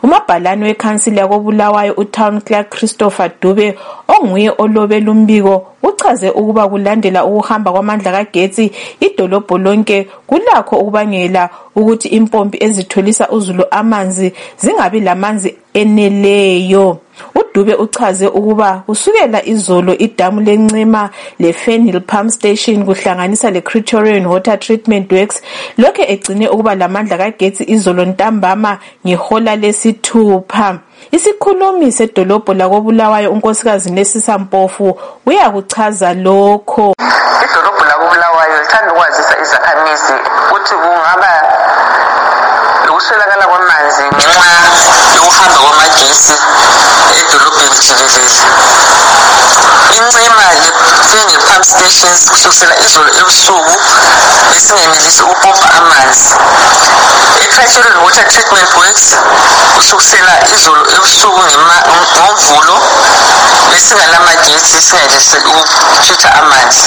Umabhalane wekhansili yakoBulawayo uTown Clerk Christopher Dube onguye olobela umbiko uchaze ukuba kulandela ukuhamba kwamandla kagetsi idolobho lonke kulakho ukubangela ukuthi impompi ezitholisa uzulu amanzi zingabi lamanzi eneleyo. uDube uchaze ukuba kusukela izolo idamu leNcema leFernhill Pump Station kuhlanganisa leCriterion Water Treatment Works lokho egcine ukuba lamandla kagetsi izolo ntambama ngehola lesithupha. Isikhulumi sedolobho lakoBulawayo unkosikazi Nesisa Mpofu uyakuchaza lokho. Idolobho lakoBulawayo lithanda ukwazisa izakhamizi ukuthi kungaba lokuswelakala kwamanzi ngenxa yokuhamba kwamagesi edolobheni jikelele. iNcema leFernhill Pump Stations kusukela izolo ebusuku besingenelisi ukupompa amanzi. iCriterion Water Treatment Works kusukela izolo ebusuku ngoMvulo besinganamagetsi singenelisi ukuthutha amanzi.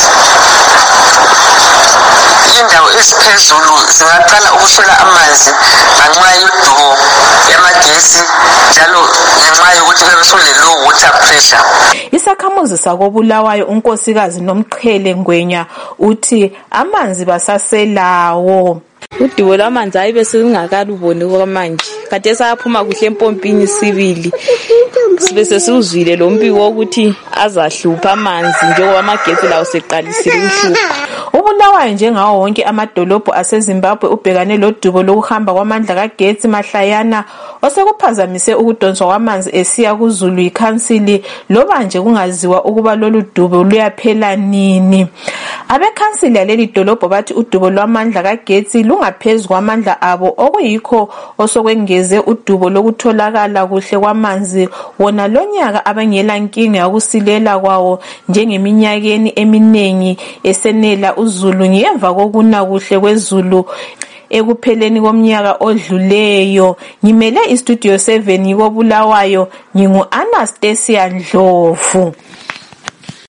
Indawo eziphezulu zingaqala ukuswela amanzi ngenxa yodubo yamagesi njalo ngenxa yokuthi low water pressure. Isakhamuzi sakoBulawayo unkosikazi Nomqhele Ngwenya uthi amanzi basaselawo. Udubo lwamanzi ayibe singakaluboni kwamanje. Kade saphuma kuhle empompini sibili. Sibe sesuzwile lo mbiko ukuthi azahlupha amanzi njengoba amagesi lawo seqalisile ukuhlupha. uBulawayo njengawo wonke amadolobho aseZimbabwe ubhekane lodubo lokuhamba kwamandla kagetsi mahlayana osekuphazamise ukudonswa kwamanzi esiya kuZulu ikhansili loba nje kungaziwa ukuba lolu dubo luyaphela nini. Abekhansili yaleli dolobho bathi udubo lwamandla kagetsi lungaphezulu kwamandla abo okuyikho osokwengeze udubo lokutholakala kuhle kwamanzi wona lonyaka abangela nkinga yokusilela kwawo njengeminyakeni eminengi esenela uZulu ngemva kokuna kuhle kwezulu ekupheleni komnyaka odluleyo. Ngimele iStudio 7 koBulawayo ngingu Anastasia Ndlovu.